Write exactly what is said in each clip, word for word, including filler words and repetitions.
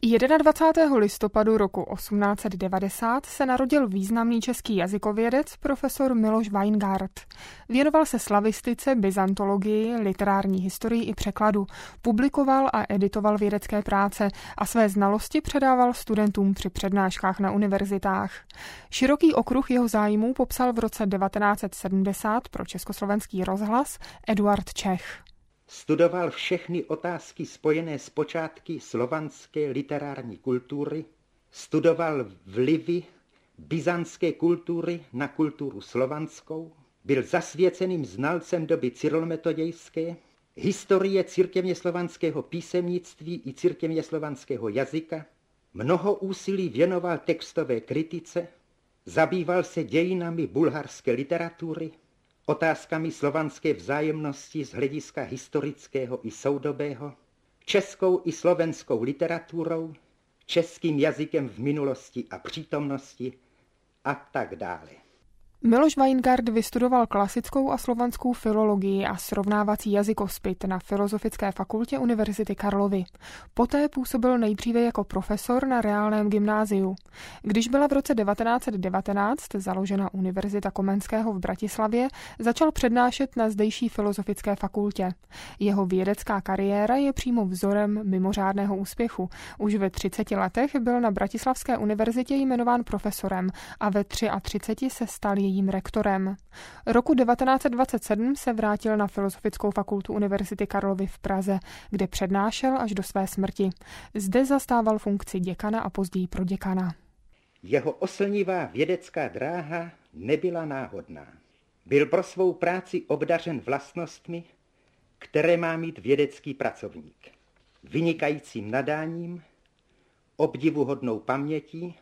dvacátého prvního listopadu roku osmnáct set devadesát se narodil významný český jazykovědec profesor Miloš Weingart. Věnoval se slavistice, byzantologii, literární historii i překladu, publikoval a editoval vědecké práce a své znalosti předával studentům při přednáškách na univerzitách. Široký okruh jeho zájmů popsal v roce devatenáct set sedmdesát pro Československý rozhlas Eduard Čech. Studoval všechny otázky spojené s počátky slovanské literární kultury, studoval vlivy byzantské kultury na kulturu slovanskou, byl zasvěceným znalcem doby cyrilometodějské, historie církevně slovanského písemnictví i církevně slovanského jazyka, mnoho úsilí věnoval textové kritice, zabýval se dějinami bulharské literatury, otázkami slovanské vzájemnosti z hlediska historického i soudobého, českou i slovenskou literaturou, českým jazykem v minulosti a přítomnosti a tak dále. Miloš Weingart vystudoval klasickou a slovanskou filologii a srovnávací jazykospit na Filozofické fakultě Univerzity Karlovy. Poté působil nejdříve jako profesor na reálném gymnáziu. Když byla v roce devatenáct set devatenáct založena Univerzita Komenského v Bratislavě, začal přednášet na zdejší Filozofické fakultě. Jeho vědecká kariéra je přímo vzorem mimořádného úspěchu. Už ve třiceti letech byl na Bratislavské univerzitě jmenován profesorem a ve třiceti třemi se stal jejím rektorem. Roku devatenáct set dvacet sedm se vrátil na Filozofickou fakultu Univerzity Karlovy v Praze, kde přednášel až do své smrti. Zde zastával funkci děkana a později proděkana. Jeho oslnivá vědecká dráha nebyla náhodná. Byl pro svou práci obdařen vlastnostmi, které má mít vědecký pracovník. Vynikajícím nadáním, obdivuhodnou pamětí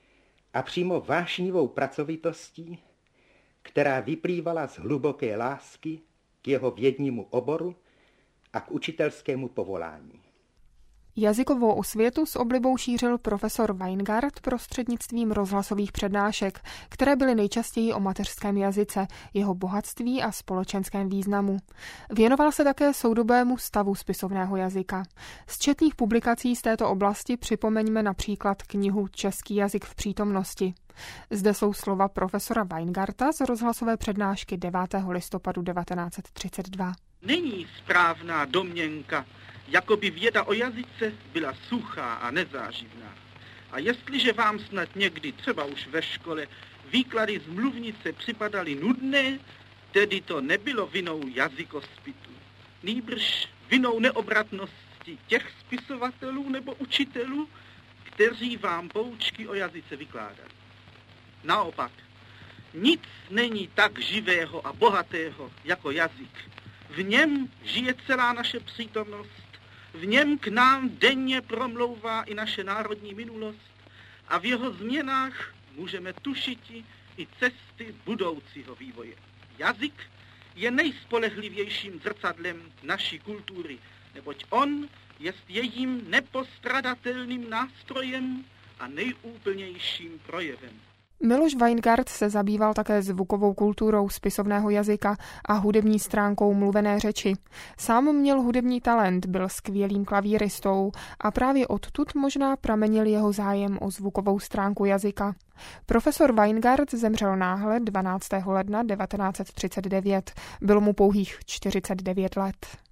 a přímo vášnivou pracovitostí, která vyplývala z hluboké lásky k jeho vědnímu oboru a k učitelskému povolání. Jazykovou osvětu s oblibou šířil profesor Weingart prostřednictvím rozhlasových přednášek, které byly nejčastěji o mateřském jazyce, jeho bohatství a společenském významu. Věnoval se také soudobému stavu spisovného jazyka. Z četných publikací z této oblasti připomeňme například knihu Český jazyk v přítomnosti. Zde jsou slova profesora Weingarta z rozhlasové přednášky devátého listopadu devatenáct set třicet dva. Není správná domněnka, jako by věda o jazyce byla suchá a nezáživná. A jestliže vám snad někdy, třeba už ve škole, výklady z mluvnice připadaly nudné, tedy to nebylo vinou jazykospitu. Nýbrž vinou neobratnosti těch spisovatelů nebo učitelů, kteří vám poučky o jazyce vykládali. Naopak, nic není tak živého a bohatého jako jazyk. V něm žije celá naše přítomnost, v něm k nám denně promlouvá i naše národní minulost a v jeho změnách můžeme tušiti i cesty budoucího vývoje. Jazyk je nejspolehlivějším zrcadlem naší kultury, neboť on je jejím nepostradatelným nástrojem a nejúplnějším projevem. Miloš Weingart se zabýval také zvukovou kulturou spisovného jazyka a hudební stránkou mluvené řeči. Sám měl hudební talent, byl skvělým klavíristou a právě odtud možná pramenil jeho zájem o zvukovou stránku jazyka. Profesor Weingart zemřel náhle dvanáctého ledna devatenáct set třicet devět. Bylo mu pouhých čtyřicet devět let.